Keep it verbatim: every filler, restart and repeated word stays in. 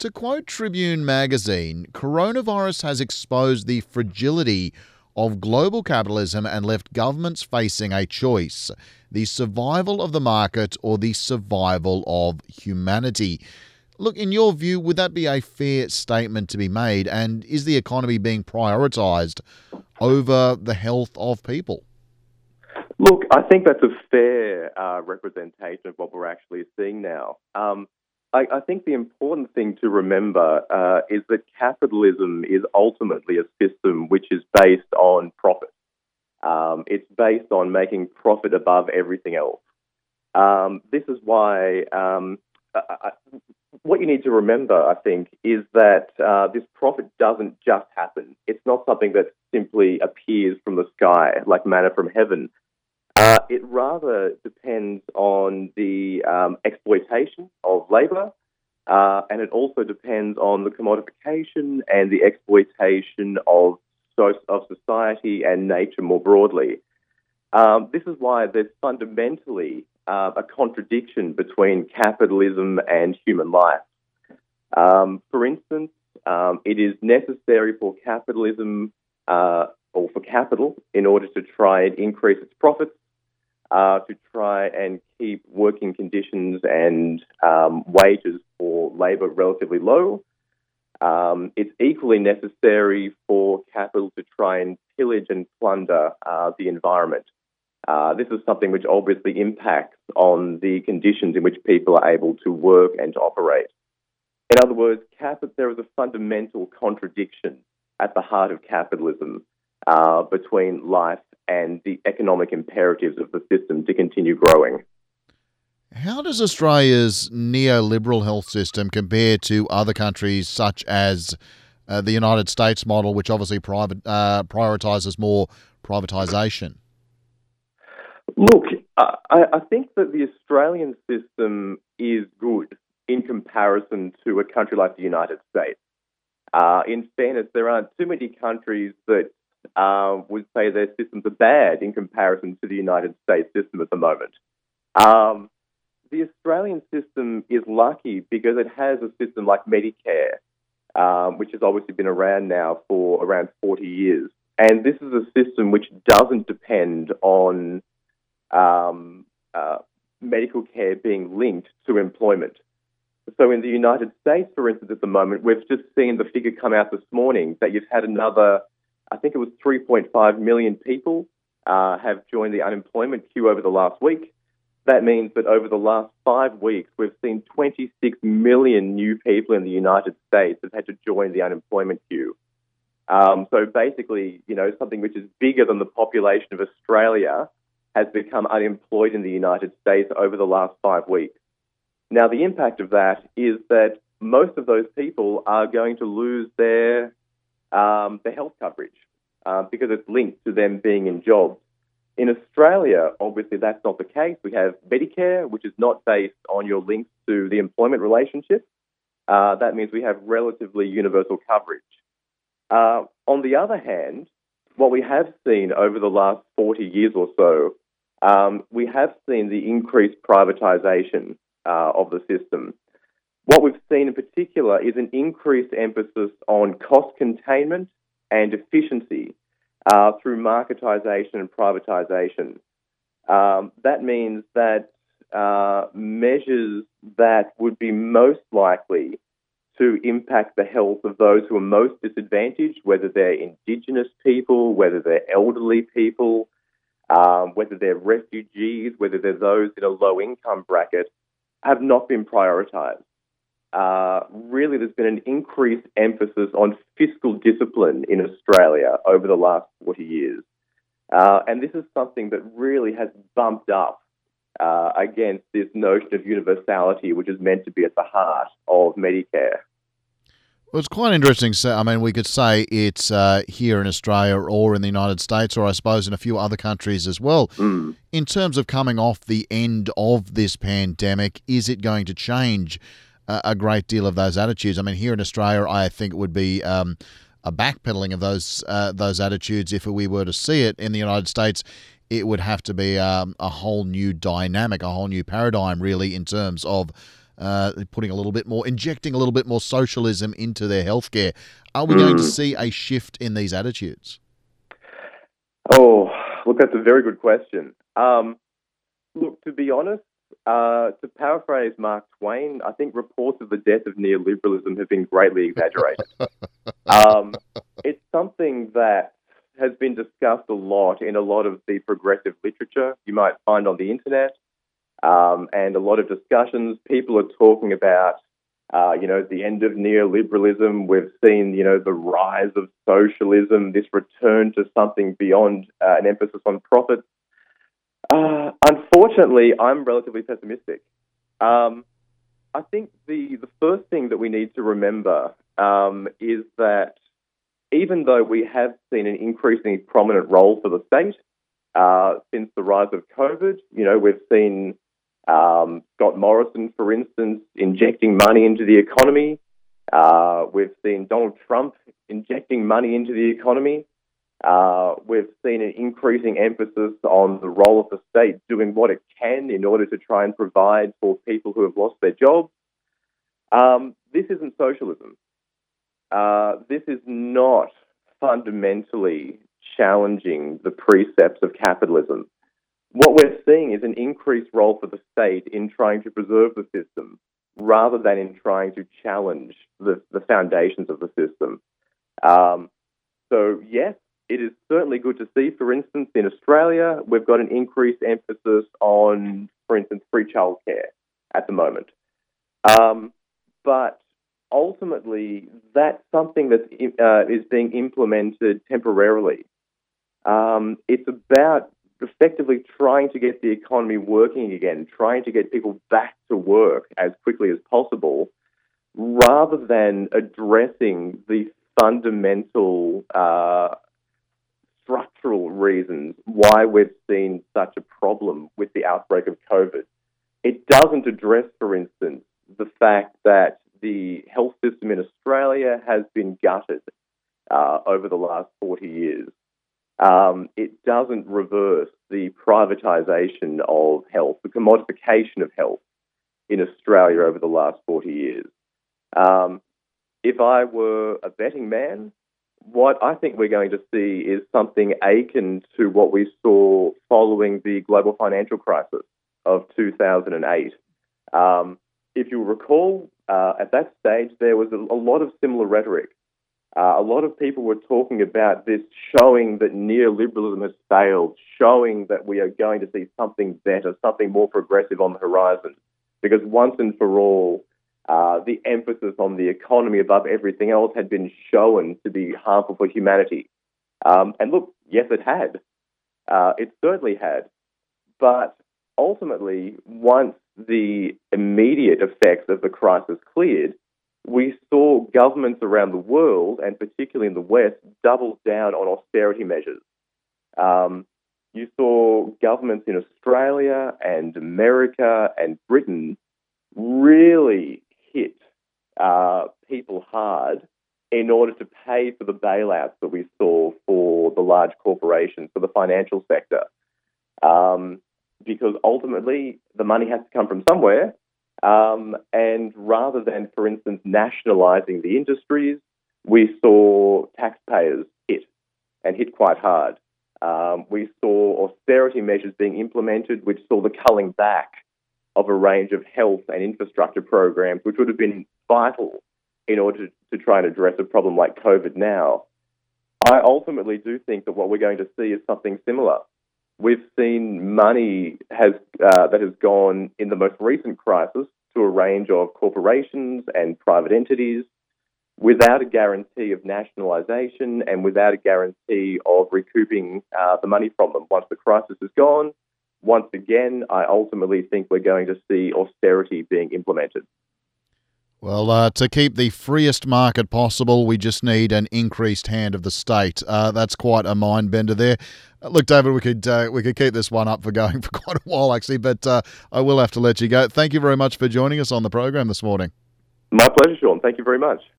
To quote Tribune magazine, coronavirus has exposed the fragility of global capitalism and left governments facing a choice: the survival of the market or the survival of humanity. Look, in your view, would that be a fair statement to be made? And is the economy being prioritised over the health of people? Look, I think that's a fair uh, representation of what we're actually seeing now. Um, I, I think the important thing to remember uh, is that capitalism is ultimately a system which is based on profit. Um, it's based on making profit above everything else. Um, this is why um, I, I, what you need to remember, I think, is that uh, this profit doesn't just happen. It's not something that simply appears from the sky like manna from heaven. Uh, it rather depends on the um, exploitation of labour, uh, and it also depends on the commodification and the exploitation of, so- of society and nature more broadly. Um, this is why there's fundamentally uh, a contradiction between capitalism and human life. Um, for instance, um, it is necessary for capitalism uh, or for capital in order to try and increase its profits, Uh, to try and keep working conditions and um, wages for labour relatively low. Um, it's equally necessary for capital to try and pillage and plunder uh, the environment. Uh, this is something which obviously impacts on the conditions in which people are able to work and to operate. In other words, cap- there is a fundamental contradiction at the heart of capitalism uh, between life and the economic imperatives of the system to continue growing. How does Australia's neoliberal health system compare to other countries such as uh, the United States model, which obviously private uh, prioritises more privatisation? Look, I, I think that the Australian system is good in comparison to a country like the United States. Uh, in fairness, there aren't too many countries that Uh, would say their systems are bad in comparison to the United States system at the moment. Um, the Australian system is lucky because it has a system like Medicare, um, which has obviously been around now for around forty years. And this is a system which doesn't depend on um, uh, medical care being linked to employment. So in the United States, for instance, at the moment, we've just seen the figure come out this morning that you've had another I think it was three point five million people uh, have joined the unemployment queue over the last week. That means that over the last five weeks, we've seen twenty-six million new people in the United States have had to join the unemployment queue. Um, so basically, you know, something which is bigger than the population of Australia has become unemployed in the United States over the last five weeks. Now, the impact of that is that most of those people are going to lose their Um, the health coverage uh, because it's linked to them being in jobs. In Australia, obviously, that's not the case. We have Medicare, which is not based on your links to the employment relationship. Uh, that means we have relatively universal coverage. Uh, on the other hand, what we have seen over the last forty years or so, um, we have seen the increased privatisation uh, of the system. What we've seen in particular is an increased emphasis on cost containment and efficiency uh, through marketisation and privatisation. Um, that means that uh, measures that would be most likely to impact the health of those who are most disadvantaged, whether they're Indigenous people, whether they're elderly people, um, whether they're refugees, whether they're those in a low-income bracket, have not been prioritised. Uh, really, there's been an increased emphasis on fiscal discipline in Australia over the last forty years. Uh, and this is something that really has bumped up uh, against this notion of universality, which is meant to be at the heart of Medicare. Well, it's quite interesting. So, I mean, we could say it's uh, here in Australia or in the United States, or I suppose in a few other countries as well. Mm. In terms of coming off the end of this pandemic, is it going to change a great deal of those attitudes? I mean, here in Australia, I think it would be um, a backpedaling of those uh, those attitudes if we were to see it. In the United States, it would have to be um, a whole new dynamic, a whole new paradigm, really, in terms of uh, putting a little bit more, injecting a little bit more socialism into their healthcare. Are we mm. going to see a shift in these attitudes? Oh, look, that's a very good question. Um, look, to be honest, uh, to paraphrase Mark Twain, I think reports of the death of neoliberalism have been greatly exaggerated. um, it's something that has been discussed a lot in a lot of the progressive literature you might find on the internet, um, and a lot of discussions. People are talking about, uh, you know, the end of neoliberalism. We've seen, you know, the rise of socialism, this return to something beyond uh, an emphasis on profit. Uh, unfortunately, I'm relatively pessimistic. Um, I think the, the first thing that we need to remember um, is that even though we have seen an increasingly prominent role for the state uh, since the rise of COVID, you know, we've seen um, Scott Morrison, for instance, injecting money into the economy. Uh, we've seen Donald Trump injecting money into the economy. Uh, we've seen an increasing emphasis on the role of the state doing what it can in order to try and provide for people who have lost their jobs. Um, this isn't socialism. Uh, this is not fundamentally challenging the precepts of capitalism. What we're seeing is an increased role for the state in trying to preserve the system rather than in trying to challenge the, the foundations of the system. Um, so, yes, it is certainly good to see, for instance, in Australia, we've got an increased emphasis on, for instance, free childcare at the moment. Um, but ultimately, that's something that uh, is being implemented temporarily. Um, it's about effectively trying to get the economy working again, trying to get people back to work as quickly as possible, rather than addressing the fundamental uh, structural reasons why we've seen such a problem with the outbreak of COVID. It doesn't address, for instance, the fact that the health system in Australia has been gutted uh, over the last forty years. Um, it doesn't reverse the privatisation of health, the commodification of health in Australia over the last forty years. Um, if I were a betting man, what I think we're going to see is something akin to what we saw following the global financial crisis of two thousand eight. Um, if you recall, uh, at that stage, there was a, a lot of similar rhetoric. Uh, a lot of people were talking about this, showing that neoliberalism has failed, showing that we are going to see something better, something more progressive on the horizon. Because once and for all, uh, the emphasis on the economy above everything else had been shown to be harmful for humanity. Um, and look, yes, it had. Uh, it certainly had. But ultimately, once the immediate effects of the crisis cleared, we saw governments around the world, and particularly in the West, double down on austerity measures. Um, you saw governments in Australia and America and Britain really hit uh, people hard in order to pay for the bailouts that we saw for the large corporations, for the financial sector. Um, because ultimately, the money has to come from somewhere. Um, and rather than, for instance, nationalising the industries, we saw taxpayers hit, and hit quite hard. Um, we saw austerity measures being implemented, which saw the culling back of a range of health and infrastructure programs, which would have been vital in order to, to try and address a problem like COVID now. I ultimately do think that what we're going to see is something similar. We've seen money has uh, that has gone in the most recent crisis to a range of corporations and private entities without a guarantee of nationalisation and without a guarantee of recouping uh, the money from them. Once the crisis is gone, once again, I ultimately think we're going to see austerity being implemented. Well, uh, to keep the freest market possible, we just need an increased hand of the state. Uh, that's quite a mind bender there. Uh, look, David, we could uh, we could keep this one up for going for quite a while, actually, but uh, I will have to let you go. Thank you very much for joining us on the program this morning. My pleasure, Sean. Thank you very much.